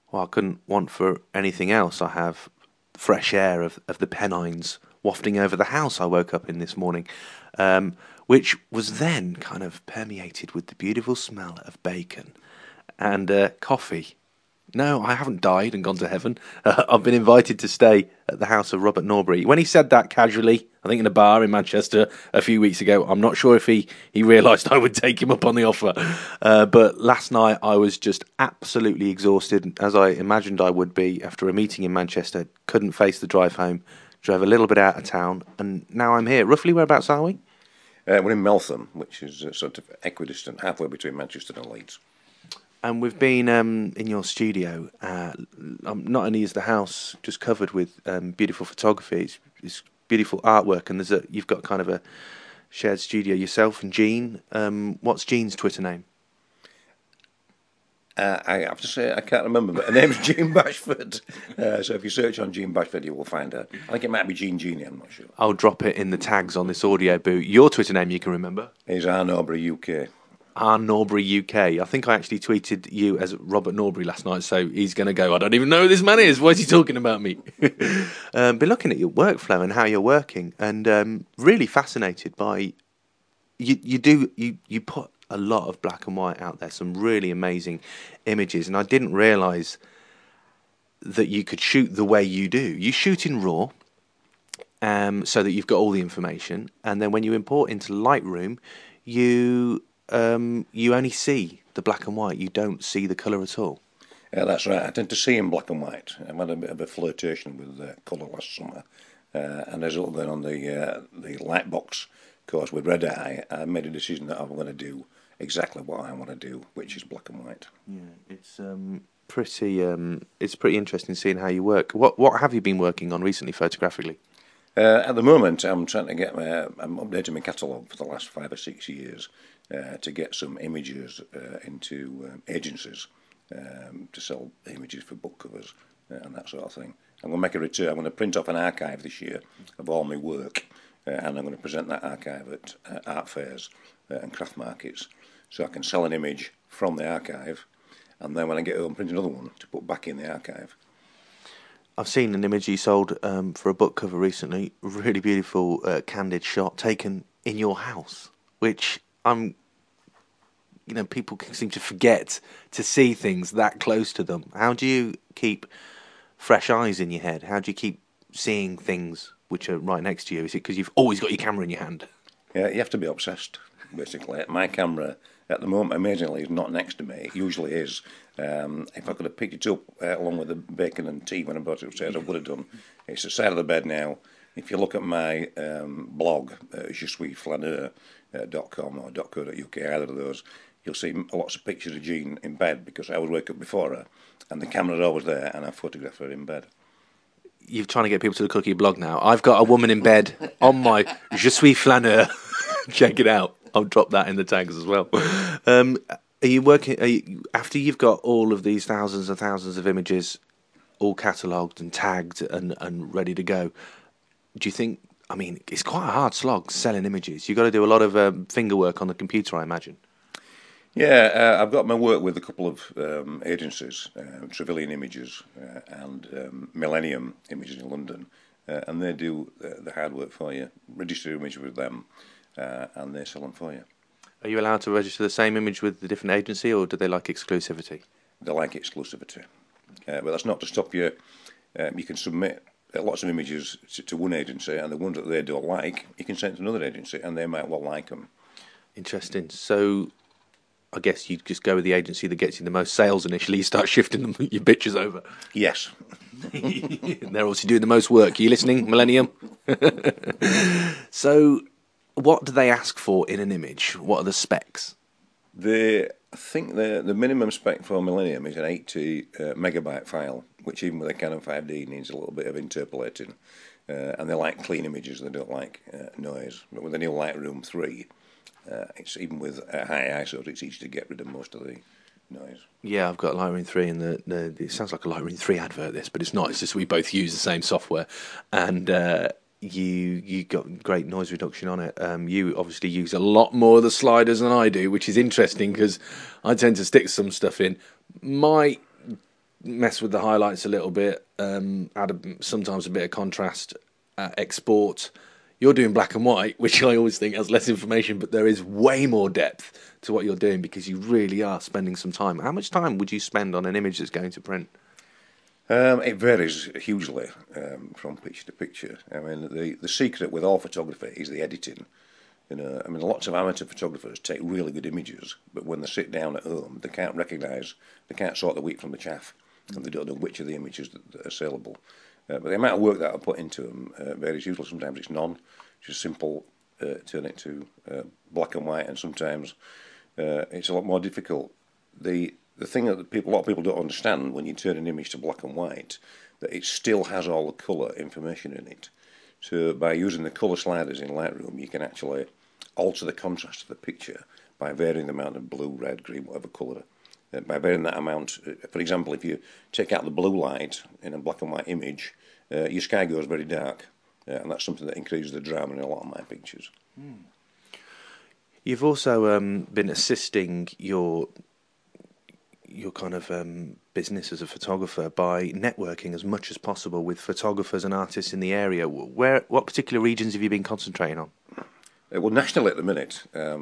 Well, I couldn't want for anything else. I have fresh air of the Pennines wafting over the house I woke up in this morning, which was then kind of permeated with the beautiful smell of bacon and coffee. No, I haven't died and gone to heaven. I've been invited to stay at the house of Robert Norbury. When he said that casually, I think in a bar in Manchester a few weeks ago, I'm not sure if he realised I would take him up on the offer. But last night I was just absolutely exhausted, as I imagined I would be after a meeting in Manchester. Couldn't face the drive home. Drove a little bit out of town, and now I'm here. Roughly whereabouts are we? We're in Meltham, which is sort of equidistant, halfway between Manchester and Leeds. And we've been in your studio. Not only is the house just covered with beautiful photography, it's beautiful artwork, and you've got kind of a shared studio yourself and Jean. What's Jean's Twitter name? I have to say I can't remember, but her name's Jean Bashford. So if you search on Jean Bashford, you will find her. I think it might be Jean Jeannie, I'm not sure. I'll drop it in the tags on this audio boot. Your Twitter name you can remember? Is R Norbury UK. R Norbury UK. I think I actually tweeted you as Robert Norbury last night, so he's going to go, I don't even know who this man is. Why is he talking about me? Been looking at your workflow and how you're working, and really fascinated by you put a lot of black and white out there, some really amazing images, and I didn't realise that you could shoot the way you do. You shoot in RAW, so that you've got all the information, and then when you import into Lightroom, you only see the black and white. You don't see the colour at all. Yeah, that's right. I tend to see in black and white. I've had a bit of a flirtation with colour last summer, and as well going on the Lightbox course with Red Eye, I made a decision that I'm going to do exactly what I want to do, which is black and white. Yeah, it's pretty interesting seeing how you work. What have you been working on recently, photographically? At the moment, I'm trying to I'm updating my catalogue for the last 5 or 6 years to get some images into agencies to sell images for book covers and that sort of thing. I'm going to make a return. I'm going to print off an archive this year of all my work, and I'm going to present that archive at art fairs and craft markets, so I can sell an image from the archive, and then when I get home, print another one to put back in the archive. I've seen an image you sold for a book cover recently. Really beautiful, candid shot taken in your house, which people seem to forget to see things that close to them. How do you keep fresh eyes in your head? How do you keep seeing things which are right next to you? Is it because you've always got your camera in your hand? Yeah, you have to be obsessed, basically. My camera, at the moment, amazingly, is not next to me. It usually is. If I could have picked it up along with the bacon and tea when I brought it upstairs, I would have done. It's the side of the bed now. If you look at my blog, jesuisflaneur.com or .co.uk, either of those, you'll see lots of pictures of Jean in bed, because I would wake up before her, and the camera's always there, and I photograph her in bed. You're trying to get people to look at your blog now. I've got a woman in bed on my Je suis flaneur. Check it out. I'll drop that in the tags as well. Are you working after you've got all of these thousands and thousands of images all catalogued and tagged and ready to go? Do you think, it's quite a hard slog selling images. You've got to do a lot of finger work on the computer, I imagine. Yeah, I've got my work with a couple of agencies, Trevelyan Images and Millennium Images in London, and they do the hard work for you. Register your image with them, and they sell them for you. Are you allowed to register the same image with the different agency, or do they like exclusivity? They like exclusivity, but that's not to stop you. You can submit lots of images to one agency, and the ones that they don't like, you can send to another agency, and they might well like them. Interesting. So I guess you just go with the agency that gets you the most sales initially. You start shifting your bitches over. Yes. They're obviously doing the most work. Are you listening, Millennium? So what do they ask for in an image? What are the specs? I think the minimum spec for Millennium is an 80 megabyte file, which even with a Canon 5D needs a little bit of interpolating. And they like clean images, they don't like noise. But with the new Lightroom 3, it's even with high ISO, it's easy to get rid of most of the noise. Yeah, I've got Lightroom 3, and it sounds like a Lightroom 3 advert, this, but it's not. It's just we both use the same software, and you got great noise reduction on it. You obviously use a lot more of the sliders than I do, which is interesting because I tend to stick some stuff in. My mess with the highlights a little bit, sometimes a bit of contrast, export. You're doing black and white, which I always think has less information, but there is way more depth to what you're doing because you really are spending some time. How much time would you spend on an image that's going to print? It varies hugely from picture to picture. I mean, the secret with all photography is the editing. Lots of amateur photographers take really good images, but when they sit down at home, they can't sort the wheat from the chaff, and they don't know which of the images that are saleable. But the amount of work that I put into them varies. Usually, sometimes it's none, just simple, turn it to black and white, and sometimes it's a lot more difficult. The thing that a lot of people don't understand when you turn an image to black and white, that it still has all the colour information in it. So by using the colour sliders in Lightroom, you can actually alter the contrast of the picture by varying the amount of blue, red, green, whatever colour. By varying that amount, for example, if you take out the blue light in a black and white image, your sky goes very dark, and that's something that increases the drama in a lot of my pictures. You've also been assisting your kind of business as a photographer by networking as much as possible with photographers and artists in the area. What particular regions have you been concentrating on? Well, nationally at the minute,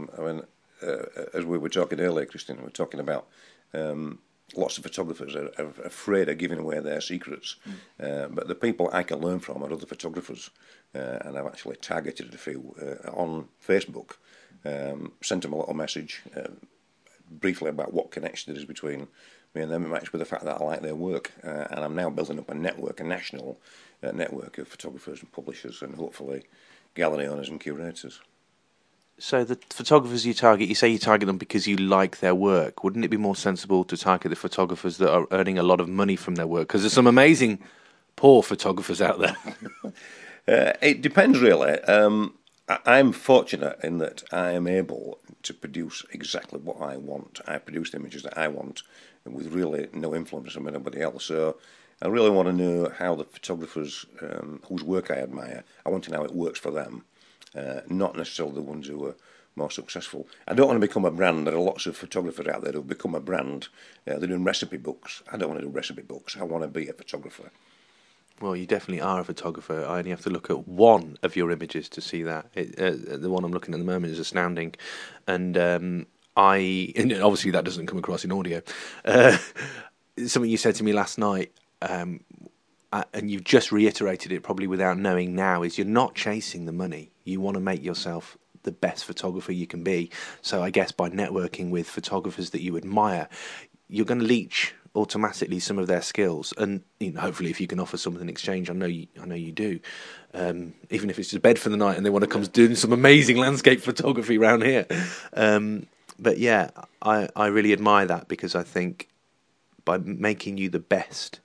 as we were talking earlier, Christian, we were talking about lots of photographers are afraid of giving away their secrets. But the people I can learn from are other photographers. And I've actually targeted a few on Facebook, sent them a little message briefly about what connection there is between me and them, matched with the fact that I like their work. And I'm now building up a national network of photographers and publishers and hopefully gallery owners and curators. So the photographers you say you target them because you like their work. Wouldn't it be more sensible to target the photographers that are earning a lot of money from their work? Because there's some amazing poor photographers out there. It depends, really. I'm fortunate in that I am able to produce exactly what I want. I produce the images that I want with really no influence from anybody else. So I really want to know how the photographers whose work I admire, I want to know how it works for them. Not necessarily the ones who are more successful. I don't want to become a brand. There are lots of photographers out there who become a brand. They're doing recipe books. I don't want to do recipe books. I want to be a photographer. Well, you definitely are a photographer. I only have to look at one of your images to see that. The one I'm looking at the moment is astounding. And and obviously that doesn't come across in audio. Something you said to me last night, and you've just reiterated it probably without knowing now, is you're not chasing the money. You want to make yourself the best photographer you can be. So I guess by networking with photographers that you admire, you're going to leech automatically some of their skills, and hopefully if you can offer something in exchange, I know you do, even if it's just bed for the night and they want to come doing some amazing landscape photography around here. But yeah, I really admire that, because I think by making yourself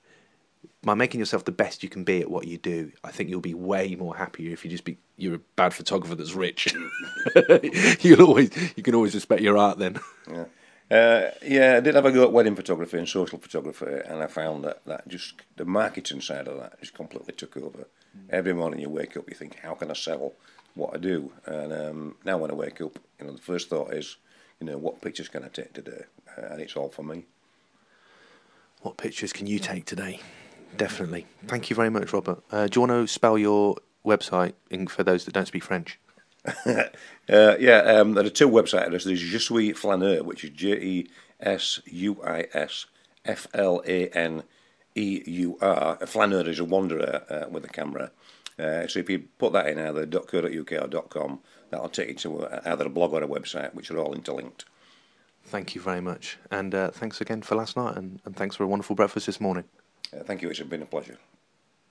the best you can be at what you do, I think you'll be way more happier if you're a bad photographer that's rich. You can always respect your art then. Yeah, I did have a go at wedding photography and social photography, and I found that just the marketing side of that just completely took over. Every morning you wake up, you think, how can I sell what I do? And now when I wake up, the first thought is, what pictures can I take today? And it's all for me. What pictures can you take today? Definitely. Thank you very much, Robert. Do you want to spell your website for those that don't speak French? There are two website addresses. There's Je suis Flaneur, which is JESUISFLANEUR. A flaneur is a wanderer with a camera. So if you put that in either .co.uk or .com, that'll take you to either a blog or a website, which are all interlinked. Thank you very much. And thanks again for last night, and thanks for a wonderful breakfast this morning. Thank you. It's been a pleasure.